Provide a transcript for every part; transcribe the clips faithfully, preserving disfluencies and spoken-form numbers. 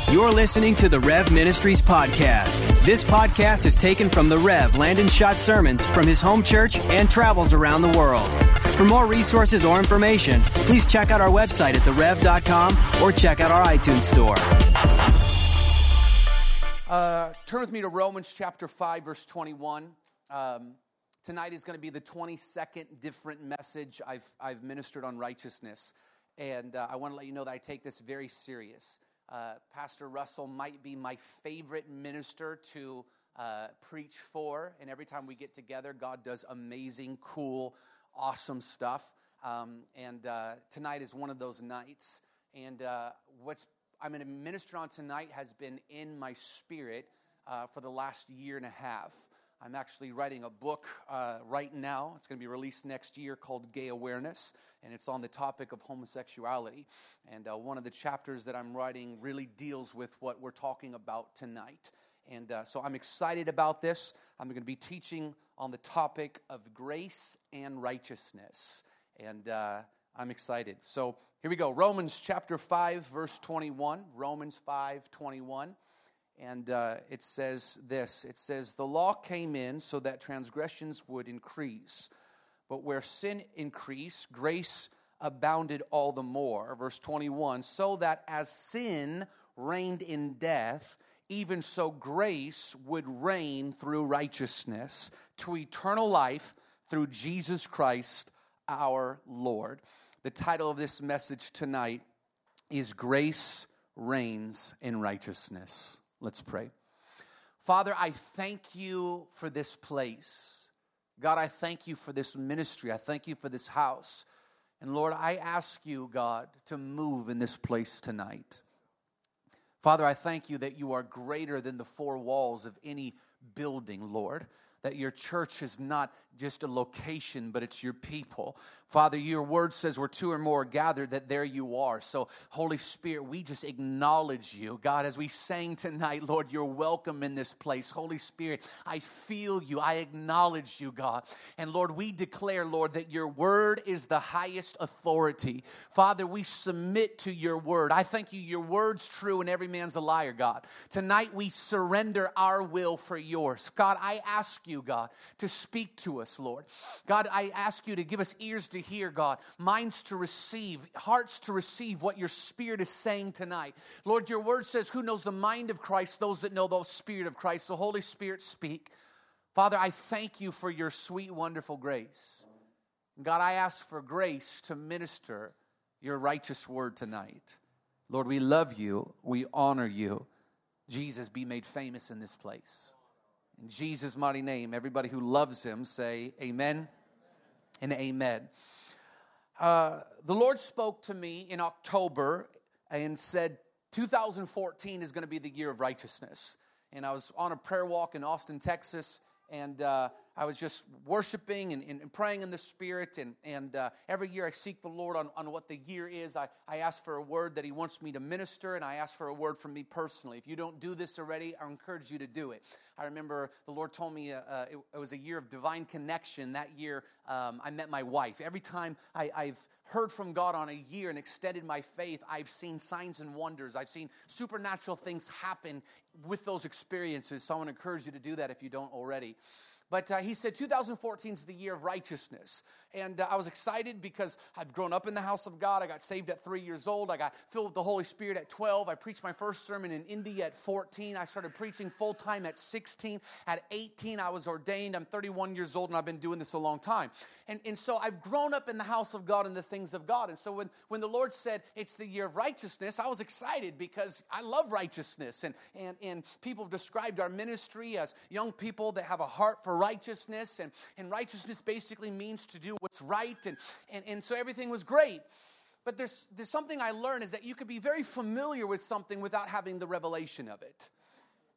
You're listening to the Rev Ministries podcast. This podcast is taken from the Rev Landon Schott sermons from his home church and travels around the world. For more resources or information, please check out our website at the rev dot com or check out our iTunes store. Uh, turn with me to Romans chapter five, verse twenty-one. Um, tonight is going to be the twenty-second different message I've I've ministered on righteousness, and uh, I want to let you know that I take this very serious. Uh, Pastor Russell might be my favorite minister to uh, preach for, and every time we get together, God does amazing, cool, awesome stuff. Um, and uh, tonight is one of those nights. And uh, what's I'm going to minister on tonight has been in my spirit uh, for the last year and a half. I'm actually writing a book uh, right now. It's going to be released next year called Gay Awareness, and it's on the topic of homosexuality. And uh, one of the chapters that I'm writing really deals with what we're talking about tonight. And uh, so I'm excited about this. I'm going to be teaching on the topic of grace and righteousness. And uh, I'm excited. So here we go. Romans chapter five, verse twenty-one. Romans five, twenty-one. And uh, it says this. It says, the law came in so that transgressions would increase. But where sin increased, grace abounded all the more. Verse twenty-one, so that as sin reigned in death, even so grace would reign through righteousness to eternal life through Jesus Christ our Lord. The title of this message tonight is Grace Reigns in Righteousness. Let's pray. Father, I thank you for this place. God, I thank you for this ministry. I thank you for this house. And Lord, I ask you, God, to move in this place tonight. Father, I thank you that you are greater than the four walls of any building, Lord. That your church is not just a location, but it's your people. Father, your word says where two or more are gathered, that there you are. So, Holy Spirit, we just acknowledge you. God, as we sang tonight, Lord, you're welcome in this place. Holy Spirit, I feel you. I acknowledge you, God. And Lord, we declare, Lord, that your word is the highest authority. Father, we submit to your word. I thank you, your word's true and every man's a liar, God. Tonight we surrender our will for yours. God, I ask you, God, to speak to us, Lord. God, I ask you to give us ears to hear, God, minds to receive, hearts to receive what your Spirit is saying tonight. Lord, your word says, who knows the mind of Christ? Those that know the Spirit of Christ. So Holy Spirit, speak. Father, I thank you for your sweet, wonderful grace. God, I ask for grace to minister your righteous word tonight. Lord, we love you. We honor you. Jesus, be made famous in this place. In Jesus' mighty name, everybody who loves him say amen and amen. Uh, the Lord spoke to me in October and said two thousand fourteen is going to be the year of righteousness. And I was on a prayer walk in Austin, Texas, and uh, I was just worshiping and, and praying in the Spirit. And, and uh, every year I seek the Lord on, on what the year is. I, I ask for a word that he wants me to minister, and I ask for a word from me personally. If you don't do this already, I encourage you to do it. I remember the Lord told me uh, uh, it, it was a year of divine connection. That year um, I met my wife. Every time I, I've heard from God on a year and extended my faith, I've seen signs and wonders. I've seen supernatural things happen with those experiences. So I want to encourage you to do that if you don't already. But uh, he said two thousand fourteen is the year of righteousness. And uh, I was excited because I've grown up in the house of God. I got saved at three years old. I got filled with the Holy Spirit at twelve. I preached my first sermon in India at fourteen. I started preaching full-time at sixteen. At eighteen, I was ordained. I'm thirty-one years old, and I've been doing this a long time. And, and so I've grown up in the house of God and the things of God. And so when, when the Lord said it's the year of righteousness, I was excited because I love righteousness. And, and, and people have described our ministry as young people that have a heart for righteousness. And, and righteousness basically means to do what's right, and, and, and so everything was great. But there's, there's something I learned is that you could be very familiar with something without having the revelation of it.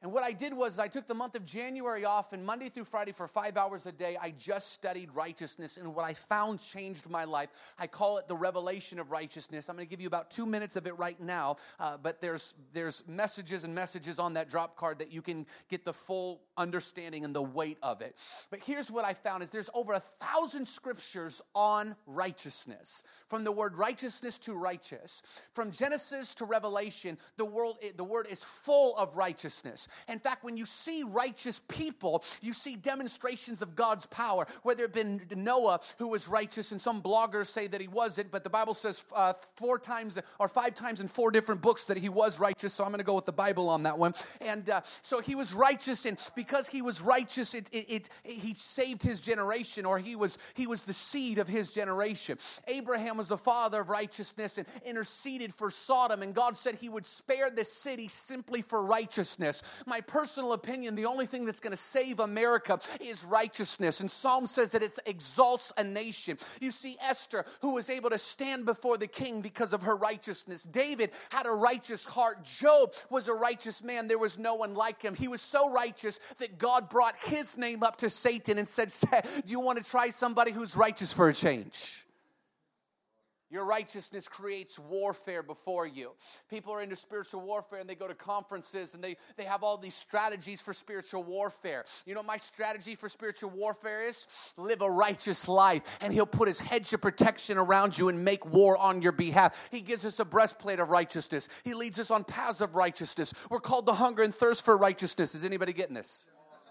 And what I did was I took the month of January off, and Monday through Friday for five hours a day, I just studied righteousness. And what I found changed my life. I call it the revelation of righteousness. I'm going to give you about two minutes of it right now. Uh, but there's there's messages and messages on that drop card that you can get the full understanding and the weight of it. But here's what I found is there's over a thousand scriptures on righteousness. From the word righteousness to righteous. From Genesis to Revelation, the world the word is full of righteousness. In fact, when you see righteous people, you see demonstrations of God's power. Whether it been Noah, who was righteous, and some bloggers say that he wasn't, but the Bible says uh, four times or five times in four different books that he was righteous, so I'm going to go with the Bible on that one. And uh, so he was righteous, and because he was righteous, it, it, it, he saved his generation, or he was, he was the seed of his generation. Abraham was the father of righteousness and interceded for Sodom, and God said he would spare this city simply for righteousness. My personal opinion, the only thing that's going to save America is righteousness. And Psalm says that it exalts a nation. You see Esther, who was able to stand before the king because of her righteousness. David had a righteous heart. Job was a righteous man. There was no one like him. He was so righteous that God brought his name up to Satan and said, do you want to try somebody who's righteous for a change? Your righteousness creates warfare before you. People are into spiritual warfare, and they go to conferences, and they, they have all these strategies for spiritual warfare. You know what my strategy for spiritual warfare is? Live a righteous life, and he'll put his hedge of protection around you and make war on your behalf. He gives us a breastplate of righteousness. He leads us on paths of righteousness. We're called to hunger and thirst for righteousness. Is anybody getting this?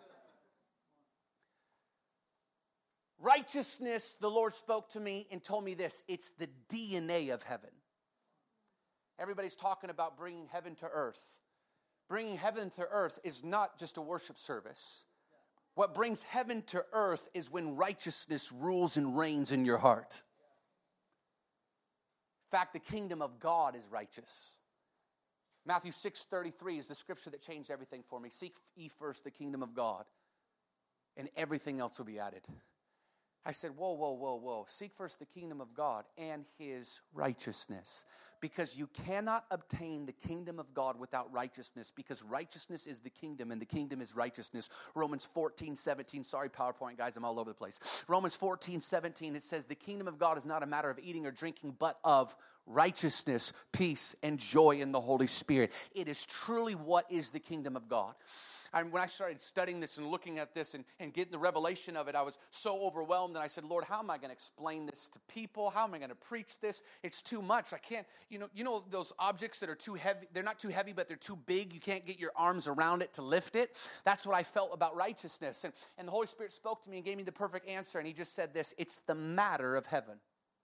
Righteousness, the Lord spoke to me and told me this. It's the D N A of heaven. Everybody's talking about bringing heaven to earth. Bringing heaven to earth is not just a worship service. What brings heaven to earth is when righteousness rules and reigns in your heart. In fact, the kingdom of God is righteous. Matthew six thirty-three is the scripture that changed everything for me. Seek ye first the kingdom of God, and everything else will be added. I said, whoa, whoa, whoa, whoa. Seek first the kingdom of God and his righteousness. Because you cannot obtain the kingdom of God without righteousness. Because righteousness is the kingdom, and the kingdom is righteousness. Romans fourteen seventeen. Sorry, PowerPoint guys, I'm all over the place. Romans fourteen seventeen, it says, the kingdom of God is not a matter of eating or drinking, but of righteousness, peace, and joy in the Holy Spirit. It is truly what is the kingdom of God. And when I started studying this and looking at this and, and getting the revelation of it, I was so overwhelmed. And I said, Lord, how am I going to explain this to people? How am I going to preach this? It's too much. I can't, you know, you know those objects that are too heavy. They're not too heavy, but they're too big. You can't get your arms around it to lift it. That's what I felt about righteousness. And, and the Holy Spirit spoke to me and gave me the perfect answer. And he just said this, it's the matter of heaven.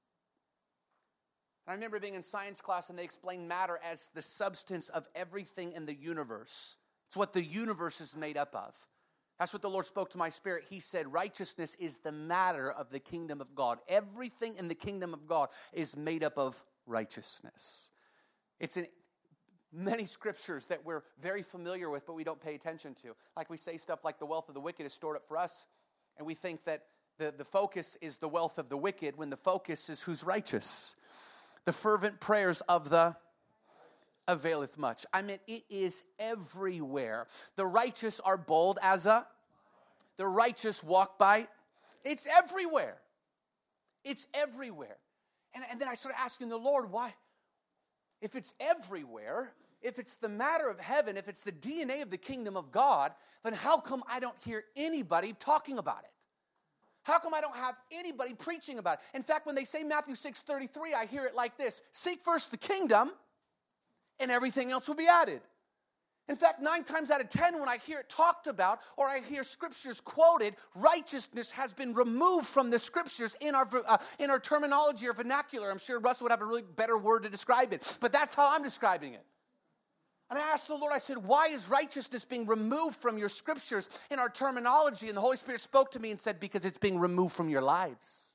I remember being in science class, and they explained matter as the substance of everything in the universe. It's what the universe is made up of. That's what the Lord spoke to my spirit. He said, righteousness is the matter of the kingdom of God. Everything in the kingdom of God is made up of righteousness. It's in many scriptures that we're very familiar with, but we don't pay attention to. Like we say stuff like the wealth of the wicked is stored up for us, and we think that the, the focus is the wealth of the wicked when the focus is who's righteous. The fervent prayers of the availeth much. I mean, it is everywhere. The righteous are bold as a, the righteous walk by. It's everywhere. It's everywhere. And, and then I started asking the Lord, why? If it's everywhere, if it's the matter of heaven, if it's the D N A of the kingdom of God, then how come I don't hear anybody talking about it? How come I don't have anybody preaching about it? In fact, when they say Matthew six thirty-three, I hear it like this. Seek first the kingdom, and everything else will be added. In fact, nine times out of ten, when I hear it talked about or I hear scriptures quoted, righteousness has been removed from the scriptures in our uh, in our terminology or vernacular. I'm sure Russell would have a really better word to describe it, but that's how I'm describing it. And I asked the Lord, I said, why is righteousness being removed from your scriptures in our terminology? And the Holy Spirit spoke to me and said, because it's being removed from your lives.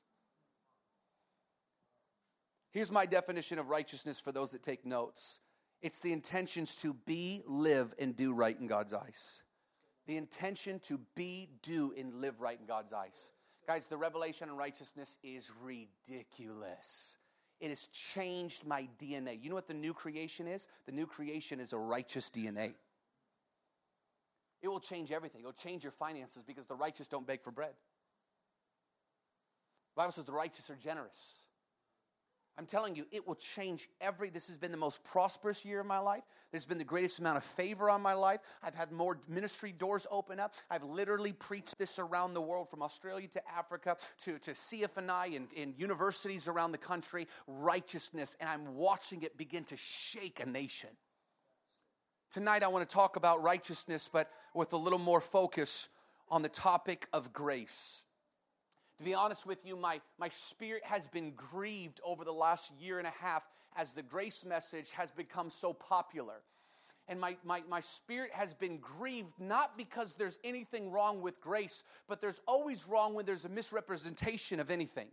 Here's my definition of righteousness for those that take notes. It's the intentions to be, live, and do right in God's eyes. The intention to be, do, and live right in God's eyes. Guys, the revelation of righteousness is ridiculous. It has changed my D N A. You know what the new creation is? The new creation is a righteous D N A. It will change everything. It will change your finances because the righteous don't beg for bread. The Bible says the righteous are generous. I'm telling you, it will change every, this has been the most prosperous year of my life. There's been the greatest amount of favor on my life. I've had more ministry doors open up. I've literally preached this around the world, from Australia to Africa to, to C F N I and, and universities around the country, righteousness, and I'm watching it begin to shake a nation. Tonight I want to talk about righteousness, but with a little more focus on the topic of grace. To be honest with you, my, my spirit has been grieved over the last year and a half as the grace message has become so popular. And my, my, my spirit has been grieved not because there's anything wrong with grace, but there's always wrong when there's a misrepresentation of anything.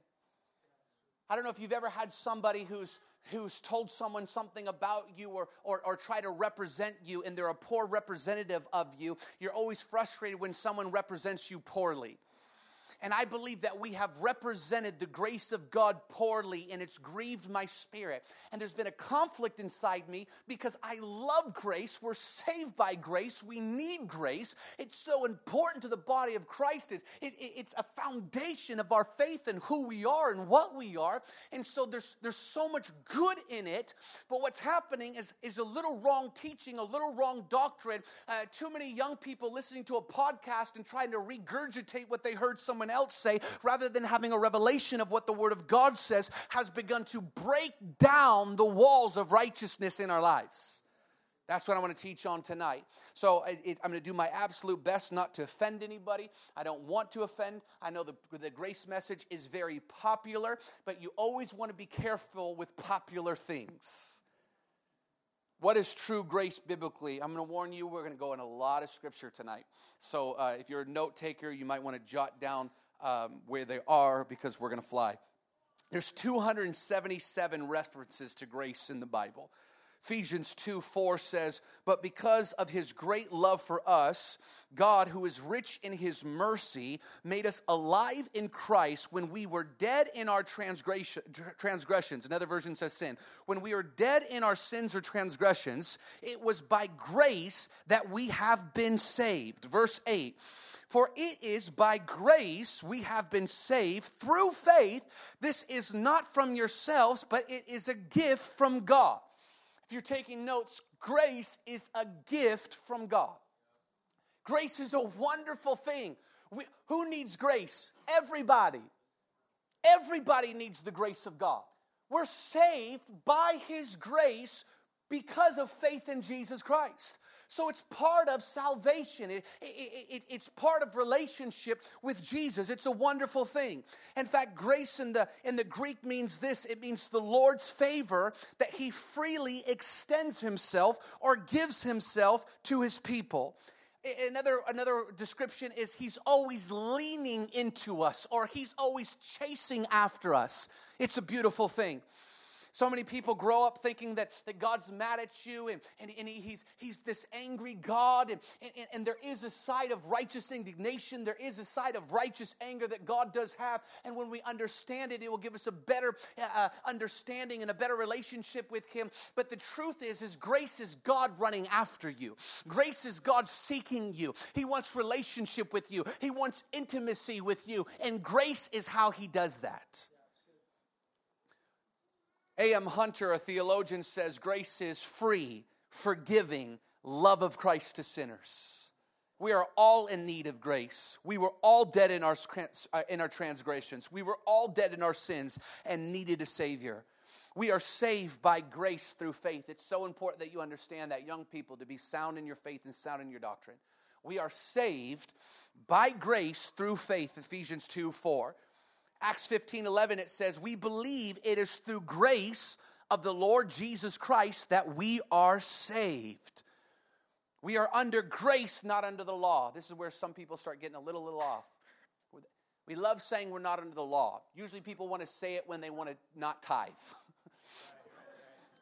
I don't know if you've ever had somebody who's who's told someone something about you or, or, or try to represent you, and they're a poor representative of you. You're always frustrated when someone represents you poorly. And I believe that we have represented the grace of God poorly, and it's grieved my spirit. And there's been a conflict inside me because I love grace. We're saved by grace. We need grace. It's so important to the body of Christ. It, it, it's a foundation of our faith and who we are and what we are. And so there's, there's so much good in it. But what's happening is, is a little wrong teaching, a little wrong doctrine. Uh, too many young people listening to a podcast and trying to regurgitate what they heard someone else say, rather than having a revelation of what the Word of God says, has begun to break down the walls of righteousness in our lives. That's what I want to teach on tonight. So it, it, I'm going to do my absolute best not to offend anybody. I don't want to offend. I know the, the grace message is very popular, but you always want to be careful with popular things. What is true grace biblically? I'm going to warn you, we're going to go in a lot of scripture tonight. So uh, if you're a note taker, you might want to jot down um, where they are, because we're going to fly. There's two hundred seventy-seven references to grace in the Bible. Ephesians two four says, "But because of his great love for us, God, who is rich in his mercy, made us alive in Christ when we were dead in our transgression, transgressions." Another version says sin. "When we were dead in our sins or transgressions, it was by grace that we have been saved." Verse eight, "For it is by grace we have been saved through faith. This is not from yourselves, but it is a gift from God." If you're taking notes, grace is a gift from God. Grace is a wonderful thing. We, who needs grace? Everybody. Everybody needs the grace of God. We're saved by his grace because of faith in Jesus Christ. So it's part of salvation. It, it, it, it's part of relationship with Jesus. It's a wonderful thing. In fact, grace in the, in the Greek means this. It means the Lord's favor, that he freely extends himself or gives himself to his people. Another, another description is he's always leaning into us, or he's always chasing after us. It's a beautiful thing. So many people grow up thinking that, that God's mad at you, and, and, and he, he's, he's this angry God, and, and, and there is a side of righteous indignation, there is a side of righteous anger that God does have, and when we understand it, it will give us a better uh, understanding and a better relationship with him. But the truth is, is grace is God running after you. Grace is God seeking you. He wants relationship with you. He wants intimacy with you, and grace is how he does that. A M Hunter, a theologian, says grace is free, forgiving love of Christ to sinners. We are all in need of grace. We were all dead in our, in our transgressions. We were all dead in our sins and needed a Savior. We are saved by grace through faith. It's so important that you understand that, young people, to be sound in your faith and sound in your doctrine. We are saved by grace through faith, Ephesians two four. Acts fifteen eleven, it says, "We believe it is through grace of the Lord Jesus Christ that we are saved." We are under grace, not under the law. This is where some people start getting a little, little off. We love saying we're not under the law. Usually people want to say it when they want to not tithe.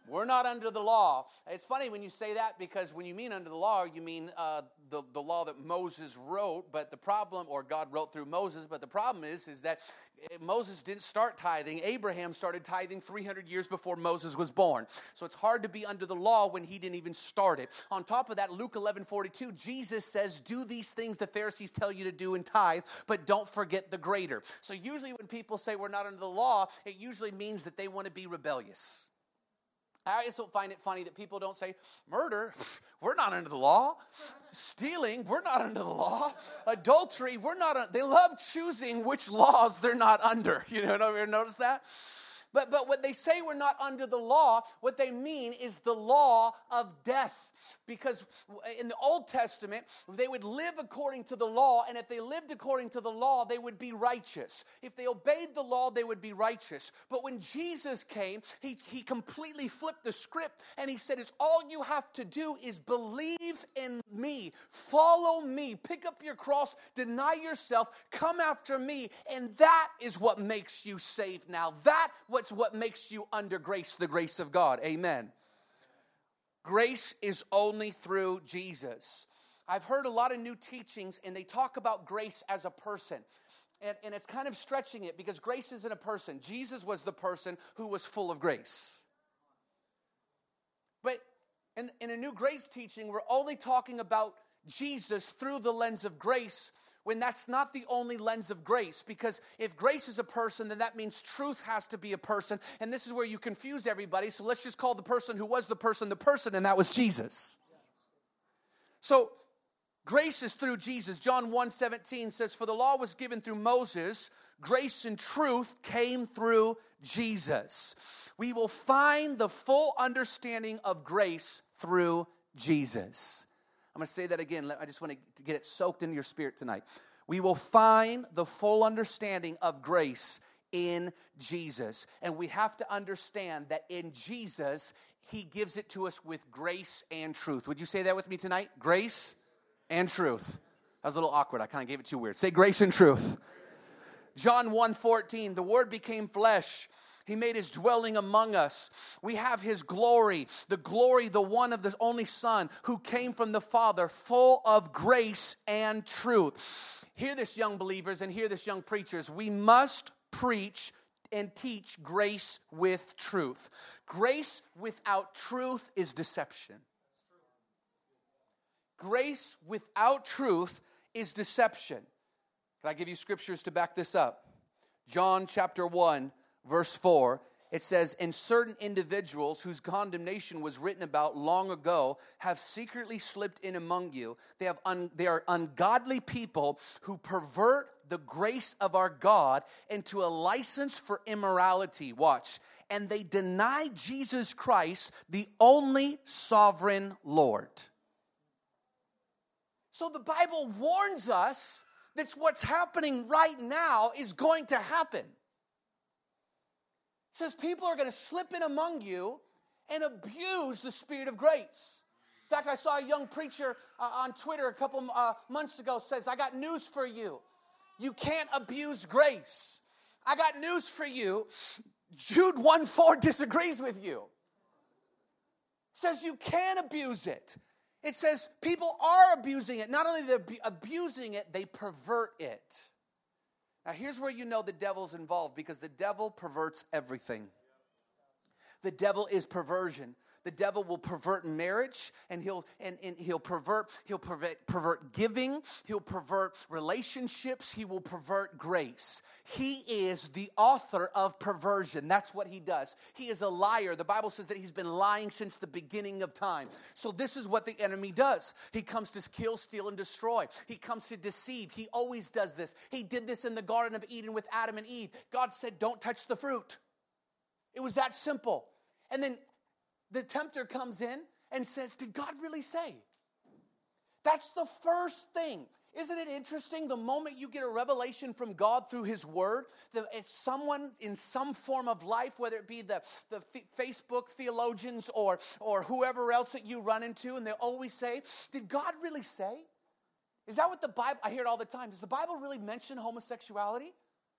We're not under the law. It's funny when you say that, because when you mean under the law, you mean uh, the, the law that Moses wrote, but the problem, or God wrote through Moses, but the problem is, is that Moses didn't start tithing. Abraham started tithing three hundred years before Moses was born. So it's hard to be under the law when he didn't even start it. On top of that, Luke eleven forty-two, Jesus says, do these things the Pharisees tell you to do in tithe, but don't forget the greater. So usually when people say we're not under the law, it usually means that they want to be rebellious. I just don't find it funny that people don't say, murder, we're not under the law. Stealing, we're not under the law. Adultery, we're not under. They love choosing which laws they're not under. You know, ever notice that? But, but when they say we're not under the law, what they mean is the law of death. Because in the Old Testament, they would live according to the law, and if they lived according to the law, they would be righteous. If they obeyed the law, they would be righteous. But when Jesus came, he, he completely flipped the script, and he said, "Is all you have to do is believe in me, follow me, pick up your cross, deny yourself, come after me, and that is what makes you saved now. That what's what makes you under grace, the grace of God." Amen. Grace is only through Jesus. I've heard a lot of new teachings, and they talk about grace as a person. And, and it's kind of stretching it, because grace isn't a person. Jesus was the person who was full of grace. But in, in a new grace teaching, we're only talking about Jesus through the lens of grace, when that's not the only lens of grace. Because if grace is a person, then that means truth has to be a person. And this is where you confuse everybody. So let's just call the person who was the person the person, and that was Jesus. So grace is through Jesus. John one seventeen says, "For the law was given through Moses, grace and truth came through Jesus." We will find the full understanding of grace through Jesus. I'm going to say that again. I just want to get it soaked into your spirit tonight. We will find the full understanding of grace in Jesus. And we have to understand that in Jesus, he gives it to us with grace and truth. Would you say that with me tonight? Grace and truth. That was a little awkward. I kind of gave it too weird. Say grace and truth. John one fourteen, "The Word became flesh. He made his dwelling among us. We have his glory, the glory, the one of the only Son who came from the Father, full of grace and truth." Hear this, young believers, and hear this, young preachers. We must preach and teach grace with truth. Grace without truth is deception. Grace without truth is deception. Can I give you scriptures to back this up? John chapter one. Verse four, it says, "And certain individuals whose condemnation was written about long ago have secretly slipped in among you. They have un, they are ungodly people who pervert the grace of our God into a license for immorality." Watch. "And they deny Jesus Christ, the only sovereign Lord." So the Bible warns us that what's happening right now is going to happen. It says people are going to slip in among you and abuse the Spirit of grace. In fact, I saw a young preacher uh, on Twitter a couple uh, months ago says, "I got news for you. You can't abuse grace. I got news for you. Jude one four disagrees with you. It says you can abuse it. It says people are abusing it. Not only they're abusing it, they pervert it. Now, here's where you know the devil's involved, because the devil perverts everything. The devil is perversion. The devil will pervert marriage, and he'll and, and he'll pervert he'll pervert, pervert giving. He'll pervert relationships. He will pervert grace. He is the author of perversion. That's what he does. He is a liar. The Bible says that he's been lying since the beginning of time. So this is what the enemy does. He comes to kill, steal, and destroy. He comes to deceive. He always does this. He did this in the Garden of Eden with Adam and Eve. God said, "Don't touch the fruit." It was that simple. And then the tempter comes in and says, "Did God really say?" That's the first thing. Isn't it interesting? The moment you get a revelation from God through his word, that it's someone in some form of life, whether it be the, the th- Facebook theologians or, or whoever else that you run into, and they always say, "Did God really say?" Is that what the Bible, I hear it all the time. Does the Bible really mention homosexuality?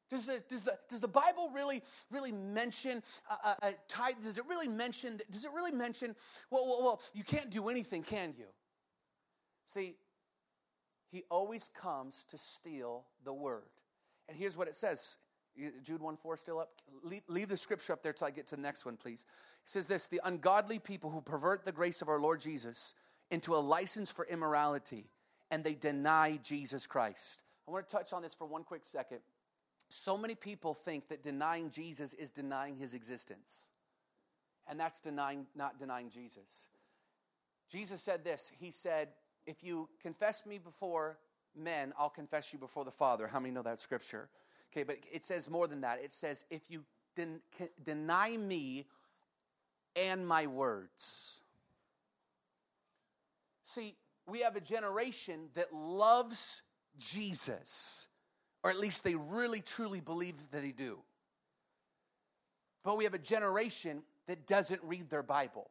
Does the, does the, does the Bible really, really mention uh, a tithe? Does it really mention, does it really mention, well, well, well, you can't do anything, can you? See, he always comes to steal the word. And here's what it says. Jude one four still up? Leave, leave the scripture up there till I get to the next one, please. It says this, the ungodly people who pervert the grace of our Lord Jesus into a license for immorality, and they deny Jesus Christ. I want to touch on this for one quick second. So many people think that denying Jesus is denying his existence. And that's denying, not denying Jesus. Jesus said this. He said, if you confess me before men, I'll confess you before the Father. How many know that scripture? Okay, but it says more than that. It says, if you den- deny me and my words. See, we have a generation that loves Jesus. Or at least they really, truly believe that they do. But we have a generation that doesn't read their Bible.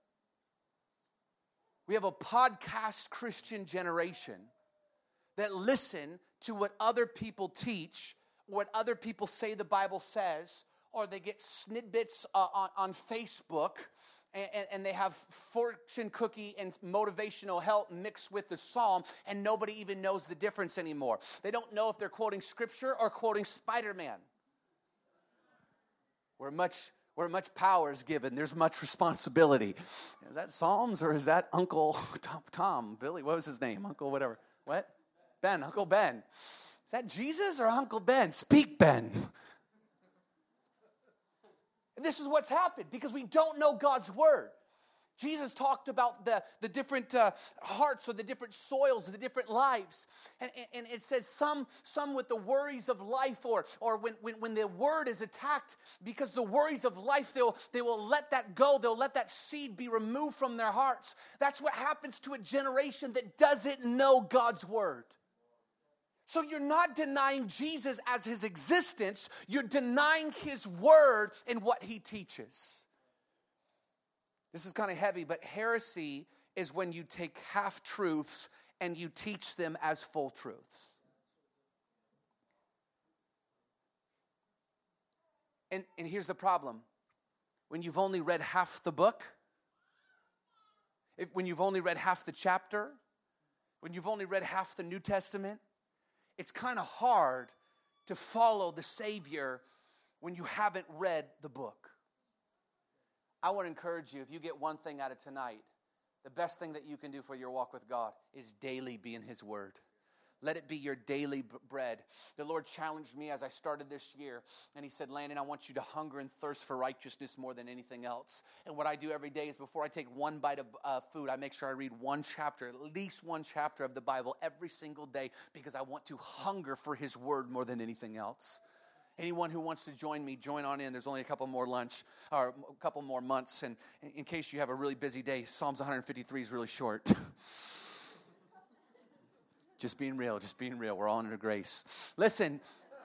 We have a podcast Christian generation that listen to what other people teach, what other people say the Bible says, or they get snippets uh, on, on Facebook, and, and they have fortune cookie and motivational help mixed with the psalm, and nobody even knows the difference anymore. They don't know if they're quoting scripture or quoting Spider-Man. Where much, where much power is given, there's much responsibility. Is that Psalms or is that Uncle Tom, Tom, Billy, what was his name? Uncle whatever. What? Ben, Uncle Ben. Is that Jesus or Uncle Ben? Speak, Ben. This is what's happened because we don't know God's word. Jesus talked about the, the different uh, hearts or the different soils, the different lives. And, and it says some, some with the worries of life or, or when, when, when the word is attacked because the worries of life, they'll, they will let that go. They'll let that seed be removed from their hearts. That's what happens to a generation that doesn't know God's word. So you're not denying Jesus as his existence. You're denying his word and what he teaches. This is kind of heavy, but heresy is when you take half-truths and you teach them as full truths. And, and here's the problem. When you've only read half the book, if, when you've only read half the chapter, when you've only read half the New Testament, it's kind of hard to follow the Savior when you haven't read the book. I want to encourage you, if you get one thing out of tonight, the best thing that you can do for your walk with God is daily be in his word. Let it be your daily b- bread. The Lord challenged me as I started this year, and he said, Landon, I want you to hunger and thirst for righteousness more than anything else. And what I do every day is before I take one bite of uh, food, I make sure I read one chapter, at least one chapter of the Bible every single day, because I want to hunger for his word more than anything else. Anyone who wants to join me, join on in. There's only a couple more lunch, or a couple more months. And in case you have a really busy day, Psalms one fifty-three is really short. Just being real, just being real. We're all under grace. Listen,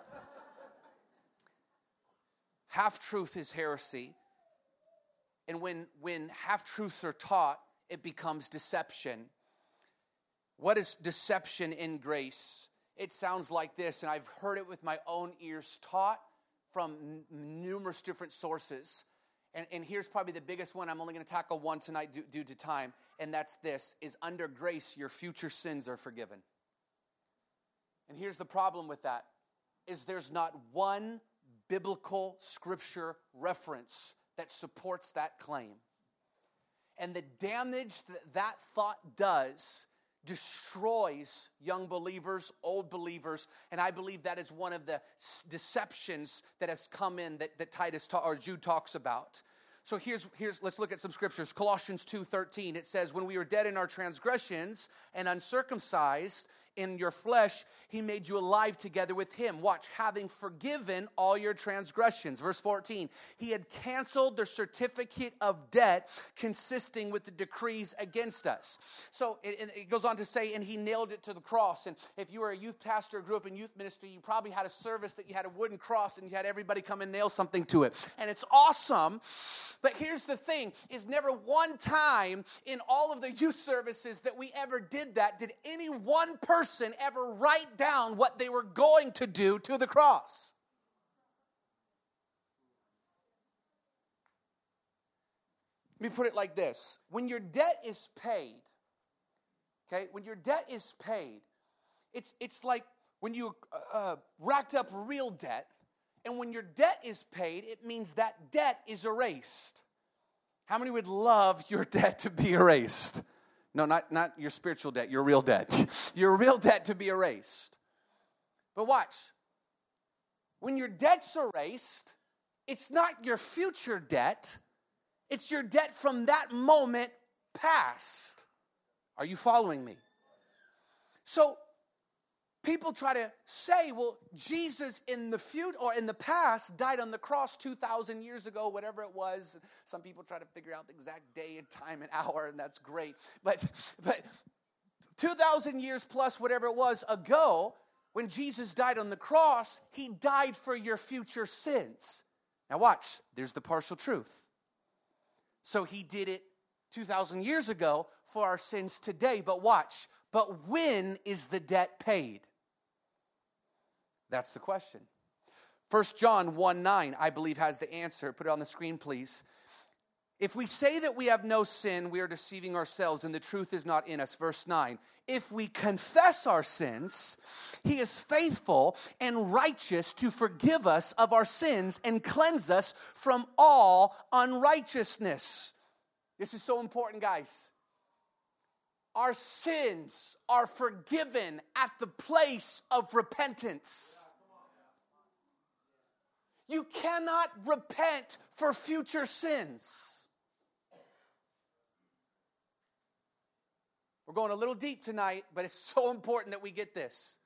half-truth is heresy. And when, when half-truths are taught, it becomes deception. What is deception in grace? It sounds like this, and I've heard it with my own ears taught from n- numerous different sources. And, and here's probably the biggest one. I'm only going to tackle one tonight due, due to time, and that's this, is under grace, your future sins are forgiven. And here's the problem with that, is there's not one biblical scripture reference that supports that claim. And the damage that that thought does destroys young believers, old believers, and I believe that is one of the deceptions that has come in that, that Titus ta- or Jude talks about. So here's, here's let's look at some scriptures. Colossians two thirteen, it says, when we were dead in our transgressions and uncircumcised in your flesh, he made you alive together with him. Watch, having forgiven all your transgressions. Verse fourteen, he had canceled the certificate of debt consisting with the decrees against us. So it, it goes on to say, and he nailed it to the cross. And if you were a youth pastor, grew up in youth ministry, you probably had a service that you had a wooden cross and you had everybody come and nail something to it. And it's awesome. But here's the thing, is never one time in all of the youth services that we ever did that, did any one person ever write down what they were going to do to the cross. Let me put it like this. When your debt is paid, okay, when your debt is paid, it's, it's like when you uh, racked up real debt, and when your debt is paid, it means that debt is erased. How many would love your debt to be erased? No, not, not your spiritual debt, your real debt. Your real debt to be erased. But watch. When your debt's erased, it's not your future debt. It's your debt from that moment past. Are you following me? So, people try to say, well, Jesus in the future or in the past died on the cross two thousand years ago, whatever it was. Some people try to figure out the exact day and time and hour, and that's great. But, but two thousand years plus whatever it was ago, when Jesus died on the cross, he died for your future sins. Now watch, there's the partial truth. So he did it two thousand years ago for our sins today. But watch, but when is the debt paid? That's the question. First John one nine, I believe, has the answer. Put it on the screen, please. If we say that we have no sin, we are deceiving ourselves, and the truth is not in us. Verse nine, if we confess our sins, he is faithful and righteous to forgive us of our sins and cleanse us from all unrighteousness. This is so important, guys. Our sins are forgiven at the place of repentance. You cannot repent for future sins. We're going a little deep tonight, but it's so important that we get this.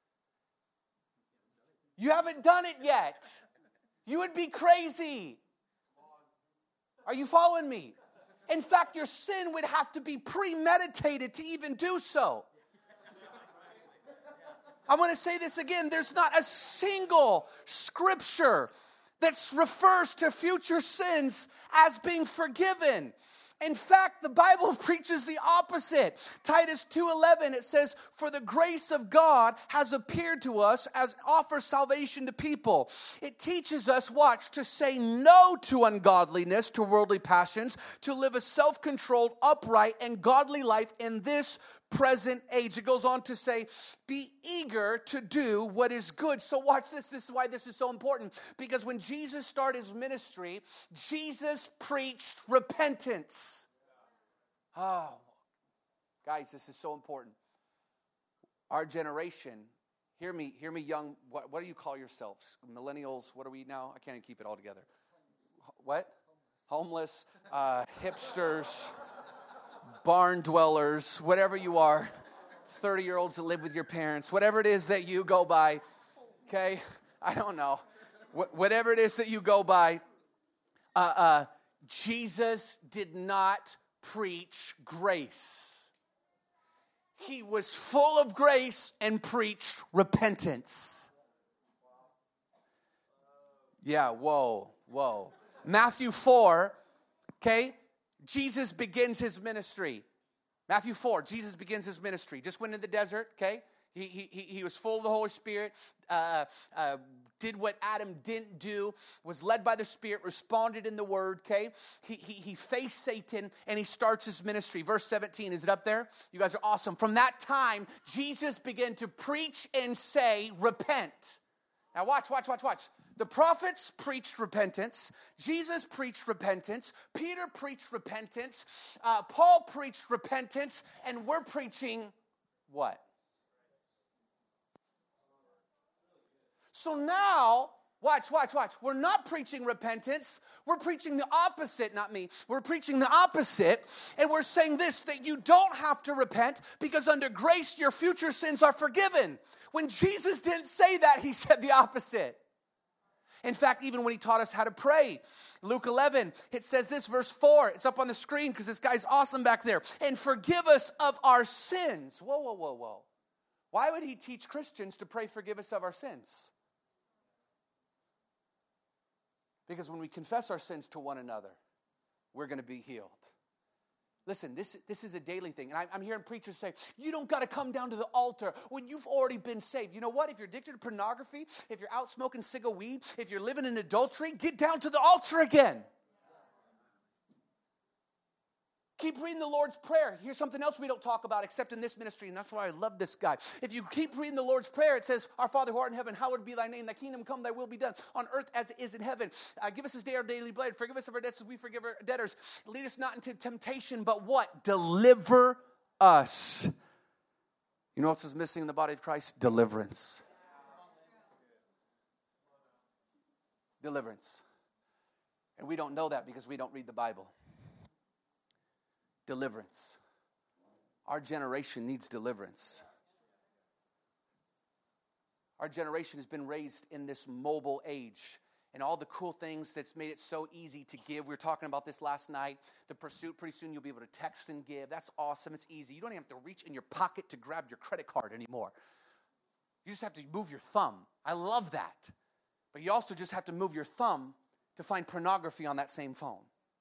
You haven't done it yet. You would be crazy. Are you following me? In fact, your sin would have to be premeditated to even do so. I want to say this again. There's not a single scripture that refers to future sins as being forgiven. In fact, the Bible preaches the opposite. Titus two eleven, it says, for the grace of God has appeared to us as offers salvation to people. It teaches us, watch, to say no to ungodliness, to worldly passions, to live a self-controlled, upright, and godly life in this present age. It goes on to say, be eager to do what is good. So watch this. This is why this is so important. Because when Jesus started his ministry, Jesus preached repentance. Oh, guys, this is so important. Our generation, hear me, hear me young, what, what do you call yourselves? Millennials, what are we now? I can't even keep it all together. What? Homeless, uh, hipsters, barn dwellers, whatever you are, thirty-year-olds that live with your parents, whatever it is that you go by, okay? I don't know. Wh- whatever it is that you go by, uh, uh, Jesus did not preach grace. He was full of grace and preached repentance. Yeah, whoa, whoa. Matthew four, okay? Jesus begins his ministry. Matthew four, Jesus begins his ministry. Just went in the desert, okay? He, he, he was full of the Holy Spirit, uh, uh, did what Adam didn't do, was led by the Spirit, responded in the Word, okay? He, he, he faced Satan, and he starts his ministry. Verse seventeen, is it up there? You guys are awesome. From that time, Jesus began to preach and say, repent. Now watch, watch, watch, watch. The prophets preached repentance. Jesus preached repentance. Peter preached repentance. Uh, Paul preached repentance. And we're preaching what? So now, watch, watch, watch. We're not preaching repentance. We're preaching the opposite, not me. We're preaching the opposite. And we're saying this, that you don't have to repent because under grace, your future sins are forgiven. When Jesus didn't say that, he said the opposite. In fact, even when he taught us how to pray, Luke eleven, it says this, verse four. It's up on the screen because this guy's awesome back there. And forgive us of our sins. Whoa, whoa, whoa, whoa. Why would he teach Christians to pray forgive us of our sins? Because when we confess our sins to one another, we're going to be healed. Listen, this, this is a daily thing. And I, I'm hearing preachers say, you don't got to come down to the altar when you've already been saved. You know what? If you're addicted to pornography, if you're out smoking cig of weed, if you're living in adultery, get down to the altar again. keep reading the Lord's Prayer, here's something else we don't talk about except in this ministry, and that's why I love this guy. If you keep reading the Lord's Prayer, it says, Our Father who art in heaven, hallowed be thy name, thy kingdom come, thy will be done on earth as it is in heaven. Uh, give us this day our daily bread. Forgive us of our debts as we forgive our debtors. Lead us not into temptation, but what? Deliver us. You know what else is missing in the body of Christ? Deliverance. Deliverance. And we don't know that because we don't read the Bible. Deliverance. Our generation needs deliverance. Our generation has been raised in this mobile age and all the cool things that's made it so easy to give. We were talking about this last night. The Pursuit, pretty soon you'll be able to text and give. That's awesome. It's easy. You don't even have to reach in your pocket to grab your credit card anymore. You just have to move your thumb. I love that. But you also just have to move your thumb to find pornography on that same phone.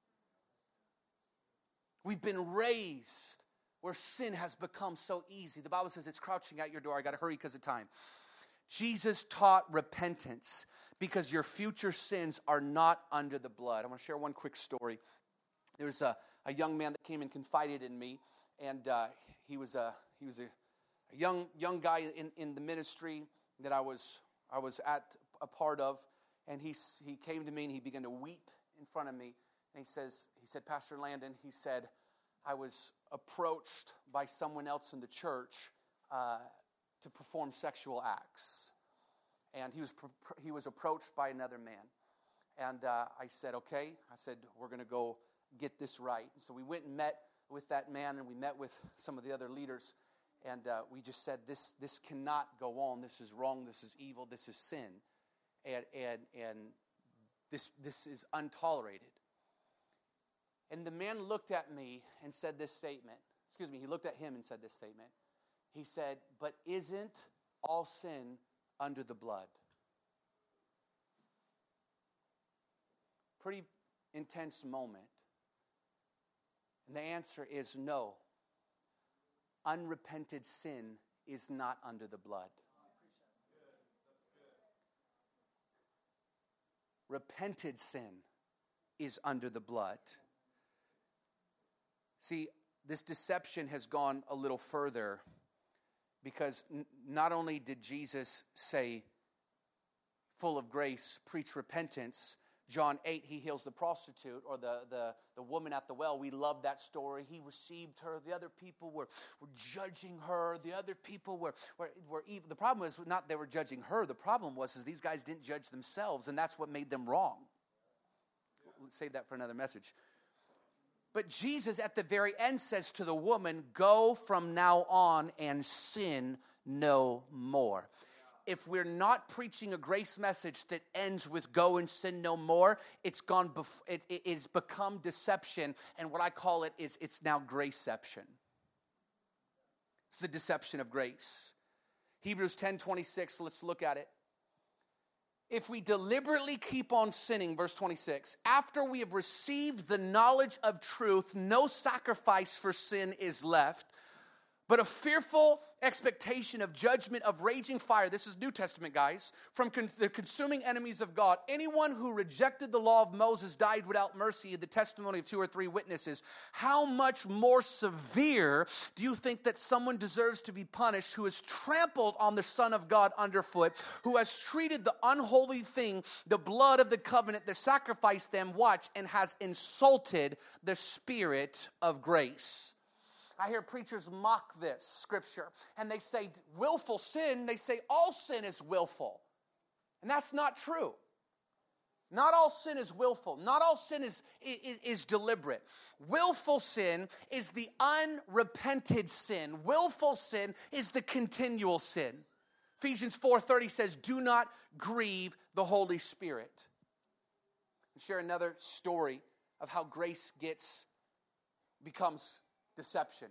We've been raised where sin has become so easy. The Bible says it's crouching at your door. I got to hurry because of time. Jesus taught repentance because your future sins are not under the blood. I want to share one quick story. There was a, a young man that came and confided in me, and uh, he was a he was a, a young young guy in, in the ministry that I was I was at a part of, and he he came to me and he began to weep in front of me, and he says he said Pastor Landon, he said, I was approached by someone else in the church uh, to perform sexual acts, and he was he was approached by another man, and uh, I said okay, I said we're going to go get this right. So we went and met with that man, and we met with some of the other leaders, and uh, we just said this this cannot go on. This is wrong. This is evil. This is sin. And, and and this this is untolerated. And the man looked at me and said this statement. Excuse me, he looked at him and said this statement. He said, but isn't all sin under the blood? Pretty intense moment. And the answer is no. Unrepented sin is not under the blood. Repented sin is under the blood. See, this deception has gone a little further because n- not only did Jesus say, full of grace, preach repentance. John eight, he heals the prostitute or the, the, the woman at the well. We love that story. He received her. The other people were, were judging her. The other people were, were, were evil. The problem was not they were judging her. The problem was is these guys didn't judge themselves, and that's what made them wrong. Let's save that for another message. But Jesus at the very end says to the woman, go from now on and sin no more. If we're not preaching a grace message that ends with go and sin no more, it's gone. Bef- it, it, it's become deception, and what I call it is it's now graceception. It's the deception of grace. Hebrews ten twenty-six. Let's look at it. If we deliberately keep on sinning, verse twenty-six, after we have received the knowledge of truth, no sacrifice for sin is left, but a fearful expectation of judgment of raging fire. This is New Testament, guys. From con- the consuming enemies of God. Anyone who rejected the law of Moses died without mercy in the testimony of two or three witnesses. How much more severe do you think that someone deserves to be punished who has trampled on the Son of God underfoot, who has treated the unholy thing, the blood of the covenant that sacrificed them, watch, and has insulted the Spirit of grace? I hear preachers mock this scripture, and they say willful sin, they say all sin is willful. And that's not true. Not all sin is willful. Not all sin is, is, is deliberate. Willful sin is the unrepented sin. Willful sin is the continual sin. Ephesians four thirty says, do not grieve the Holy Spirit. I'll share another story of how grace gets, becomes deception.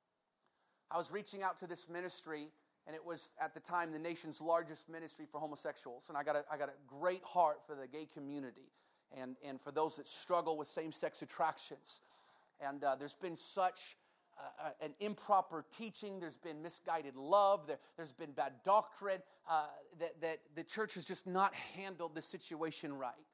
I was reaching out to this ministry, and it was at the time the nation's largest ministry for homosexuals. And I got a, I got a great heart for the gay community and, and for those that struggle with same-sex attractions. And uh, there's been such uh, an improper teaching. There's been misguided love. There, there's been bad doctrine uh, that, that the church has just not handled the situation right.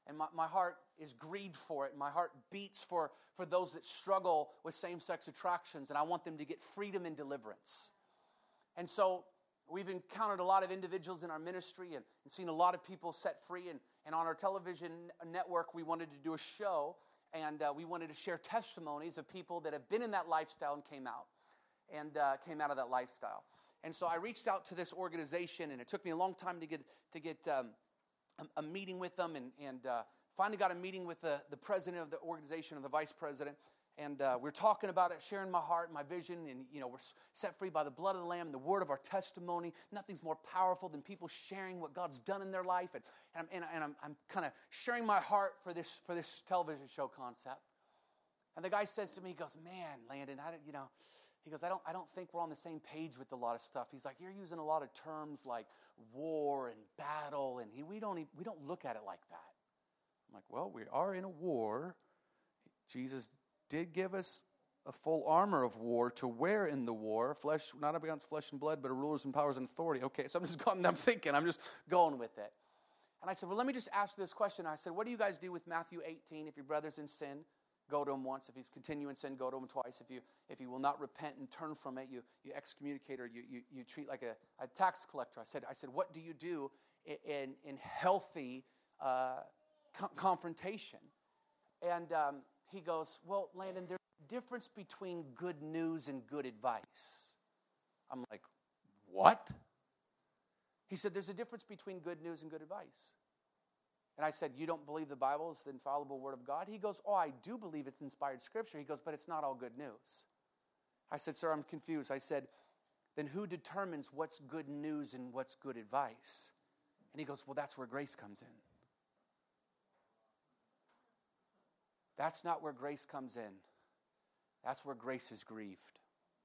And my, my heart is grieved for it. My heart beats for, for those that struggle with same-sex attractions, and I want them to get freedom and deliverance. And so we've encountered a lot of individuals in our ministry and, and seen a lot of people set free. And, and on our television network, we wanted to do a show, and uh, we wanted to share testimonies of people that have been in that lifestyle and came out, and uh, came out of that lifestyle. And so I reached out to this organization, and it took me a long time to get to get um, a, a meeting with them, and, and uh, finally got a meeting with the, the president of the organization, or the vice president. And uh, we're talking about it, sharing my heart, my vision, and, you know, we're set free by the blood of the Lamb, the word of our testimony. Nothing's more powerful than people sharing what God's done in their life. And, and, and, and I'm, I'm kind of sharing my heart for this for this television show concept. And the guy says to me, he goes, man, Landon, I don't, you know, he goes, I don't, I don't think we're on the same page with a lot of stuff. He's like, you're using a lot of terms like war and battle, and he, we don't even, we don't look at it like that. I'm like, well, we are in a war. Jesus did give us a full armor of war to wear in the war. Flesh, not against flesh and blood, but rulers and powers and authority. Okay, so I'm just going, I'm thinking, I'm just going with it. And I said, well, let me just ask you this question. I said, what do you guys do with Matthew eighteen? If your brother's in sin, go to him once. If he's continuing sin, go to him twice. If you if he will not repent and turn from it, you you excommunicate, or you you, you treat like a, a tax collector. I said, I said, what do you do in in, in healthy uh, co- confrontation? And um, he goes, well, Landon, there's a difference between good news and good advice. I'm like, what? He said, there's a difference between good news and good advice. And I said, you don't believe the Bible is the infallible word of God? He goes, oh, I do believe it's inspired scripture. He goes, but it's not all good news. I said, sir, I'm confused. I said, then who determines what's good news and what's good advice? And he goes, well, that's where grace comes in. That's not where grace comes in. That's where grace is grieved.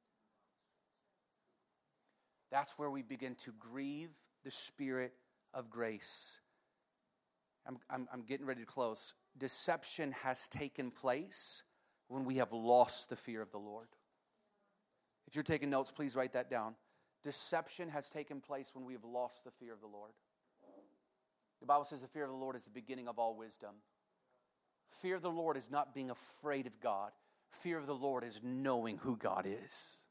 That's where we begin to grieve the spirit of grace. I'm, I'm, I'm getting ready to close. Deception has taken place when we have lost the fear of the Lord. If you're taking notes, please write that down. Deception has taken place when we have lost the fear of the Lord. The Bible says the fear of the Lord is the beginning of all wisdom. Fear of the Lord is not being afraid of God. Fear of the Lord is knowing who God is.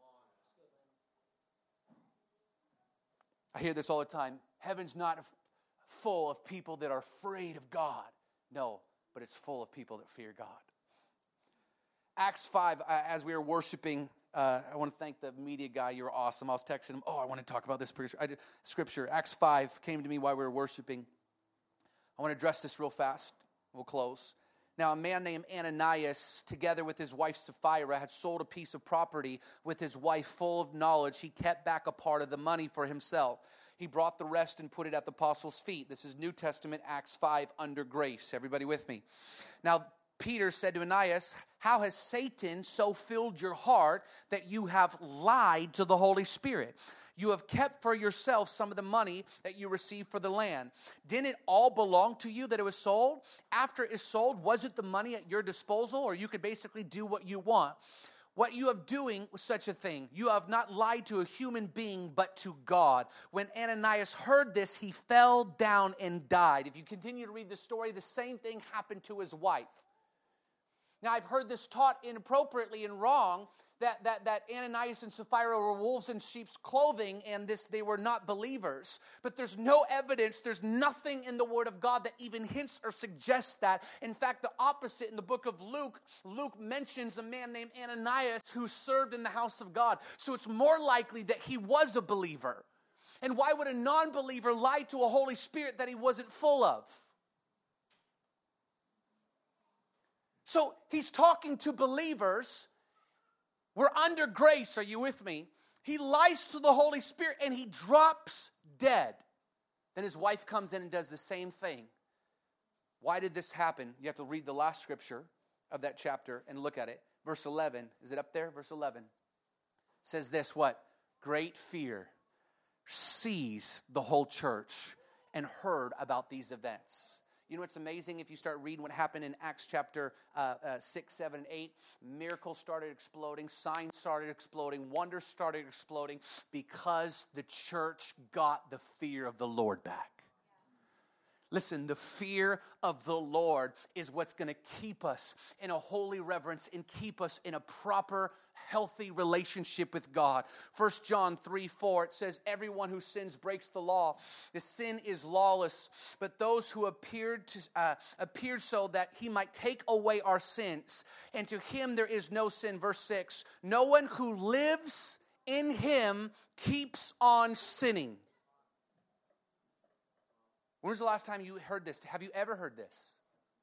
I hear this all the time. Heaven's not full of people that are afraid of God. No, but it's full of people that fear God. Acts five, uh, as we were worshiping, uh, I want to thank the media guy. You're awesome. I was texting him, oh, I want to talk about this scripture. Acts five came to me while we were worshiping. I want to address this real fast. We'll close. Now, a man named Ananias, together with his wife Sapphira, had sold a piece of property with his wife full of knowledge. He kept back a part of the money for himself. He brought the rest and put it at the apostles' feet. This is New Testament, Acts five, under grace. Everybody with me? Now, Peter said to Ananias, how has Satan so filled your heart that you have lied to the Holy Spirit? You have kept for yourself some of the money that you received for the land. Didn't it all belong to you that it was sold? After it is sold, was it the money at your disposal, or you could basically do what you want? What you have doing was such a thing. You have not lied to a human being, but to God. When Ananias heard this, he fell down and died. If you continue to read the story, the same thing happened to his wife. Now, I've heard this taught inappropriately and wrong, that, that, that Ananias and Sapphira were wolves in sheep's clothing, and this they were not believers. But there's no evidence, there's nothing in the Word of God that even hints or suggests that. In fact, the opposite in the book of Luke, Luke mentions a man named Ananias who served in the house of God. So it's more likely that he was a believer. And why would a non-believer lie to a Holy Spirit that he wasn't full of? So he's talking to believers. We're under grace. Are you with me? He lies to the Holy Spirit and he drops dead. Then his wife comes in and does the same thing. Why did this happen? You have to read the last scripture of that chapter and look at it. Verse eleven. Is it up there? Verse eleven. Says this, what? Great fear seized the whole church and heard about these events. You know what's amazing? If you start reading what happened in Acts chapter uh, uh, six, seven, eight, miracles started exploding, signs started exploding, wonders started exploding because the church got the fear of the Lord back. Listen, the fear of the Lord is what's going to keep us in a holy reverence and keep us in a proper, healthy relationship with God. First John three four, it says, everyone who sins breaks the law. The sin is lawless, but those who appeared to uh, appeared so that he might take away our sins. And to him there is no sin. Verse six, no one who lives in him keeps on sinning. When was the last time you heard this? Have you ever heard this?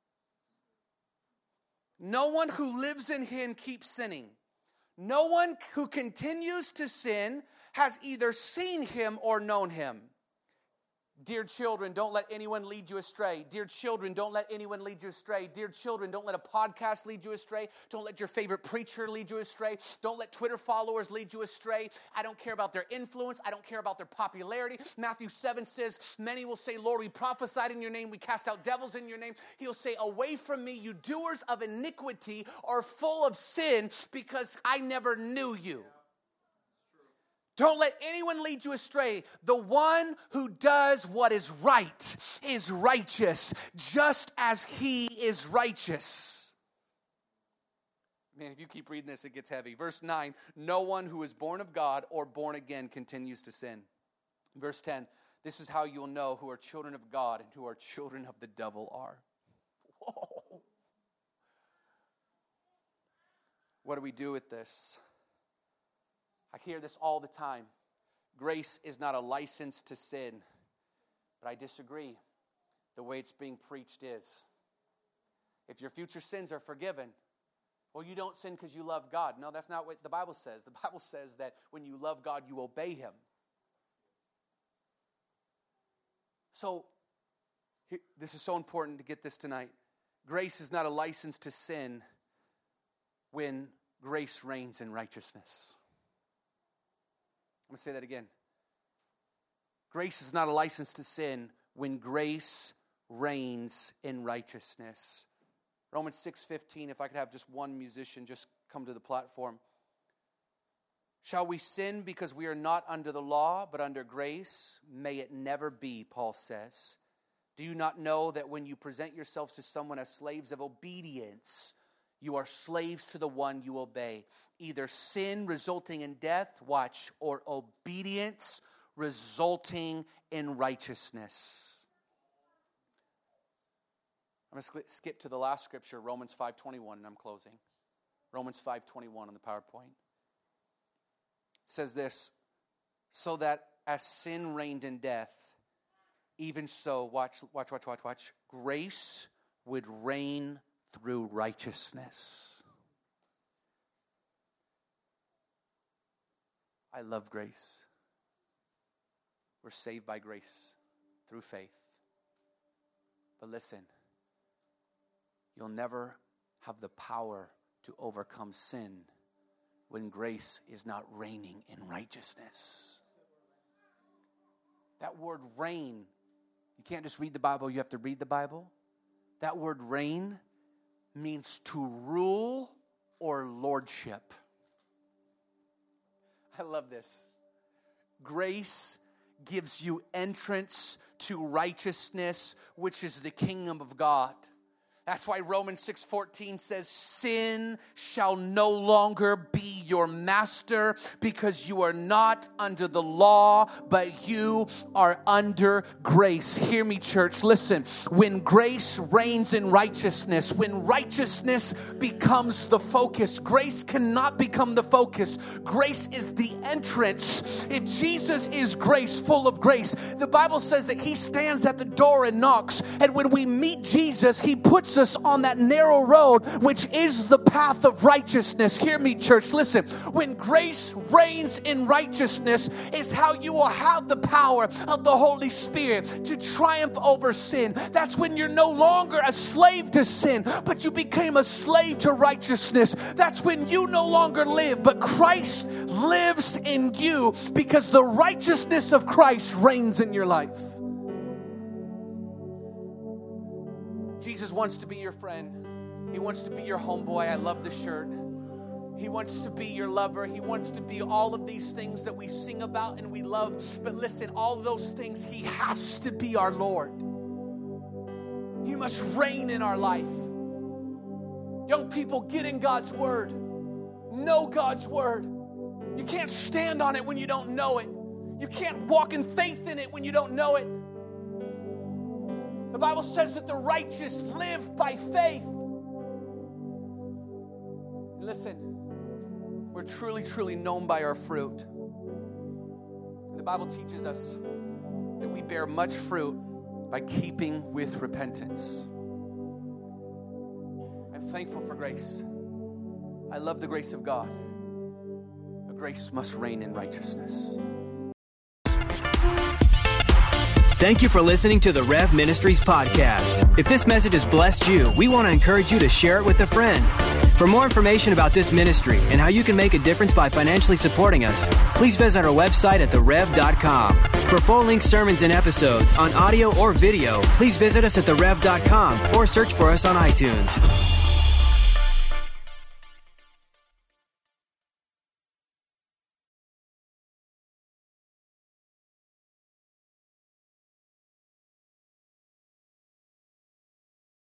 No one who lives in him keeps sinning. No one who continues to sin has either seen him or known him. Dear children, don't let anyone lead you astray. Dear children, don't let anyone lead you astray. Dear children, don't let a podcast lead you astray. Don't let your favorite preacher lead you astray. Don't let Twitter followers lead you astray. I don't care about their influence. I don't care about their popularity. Matthew seven says, many will say, Lord, we prophesied in your name. We cast out devils in your name. He'll say, away from me, you doers of iniquity are full of sin, because I never knew you. Don't let anyone lead you astray. The one who does what is right is righteous, just as he is righteous. Man, if you keep reading this, it gets heavy. Verse nine, no one who is born of God or born again continues to sin. Verse ten, this is how you'll know who are children of God and who are children of the devil are. Whoa. What do we do with this? I hear this all the time. Grace is not a license to sin. But I disagree. The way it's being preached is. If your future sins are forgiven, well, you don't sin because you love God. No, that's not what the Bible says. The Bible says that when you love God, you obey him. So, here, this is so important to get this tonight. Grace is not a license to sin when grace reigns in righteousness. I'm going to say that again. Grace is not a license to sin when grace reigns in righteousness. Romans six fifteen, if I could have just one musician just come to the platform. Shall we sin because we are not under the law, but under grace? May it never be, Paul says. Do you not know that when you present yourselves to someone as slaves of obedience, you are slaves to the one you obey? Either sin resulting in death, watch, or obedience resulting in righteousness. I'm going to skip to the last scripture, Romans five twenty-one, and I'm closing. Romans five twenty-one on the PowerPoint. It says this, so that as sin reigned in death, even so, watch, watch, watch, watch, watch, grace would reign through righteousness. I love grace. We're saved by grace through faith. But listen, you'll never have the power to overcome sin when grace is not reigning in righteousness. That word reign, you can't just read the Bible, you have to read the Bible. That word reign means to rule or lordship. I love this. Grace gives you entrance to righteousness, which is the kingdom of God. That's why Romans six fourteen says, sin shall no longer be your master, because you are not under the law, but you are under grace. Hear me, church. Listen, when grace reigns in righteousness, when righteousness becomes the focus, grace cannot become the focus. Grace is the entrance. If Jesus is grace, full of grace, the Bible says that he stands at the door and knocks. And when we meet Jesus, he puts us on that narrow road, which is the path of righteousness. Hear me, church. Listen, when grace reigns in righteousness is how you will have the power of the Holy Spirit to triumph over sin. That's when you're no longer a slave to sin, but you became a slave to righteousness. That's when you no longer live, but Christ lives in you, because the righteousness of Christ reigns in your life. Jesus wants to be your friend. He wants to be your homeboy. I love the shirt. He wants to be your lover. He wants to be all of these things that we sing about and we love. But listen, all those things, he has to be our Lord. You must reign in our life. Young people, get in God's word. Know God's word. You can't stand on it when you don't know it. You can't walk in faith in it when you don't know it. The Bible says that the righteous live by faith. Listen, we're truly, truly known by our fruit. The Bible teaches us that we bear much fruit by keeping with repentance. I'm thankful for grace. I love the grace of God. But grace must reign in righteousness. Thank you for listening to the Rev Ministries podcast. If this message has blessed you, we want to encourage you to share it with a friend. For more information about this ministry and how you can make a difference by financially supporting us, please visit our website at the rev dot com. For full-length sermons and episodes on audio or video, please visit us at the rev dot com or search for us on iTunes.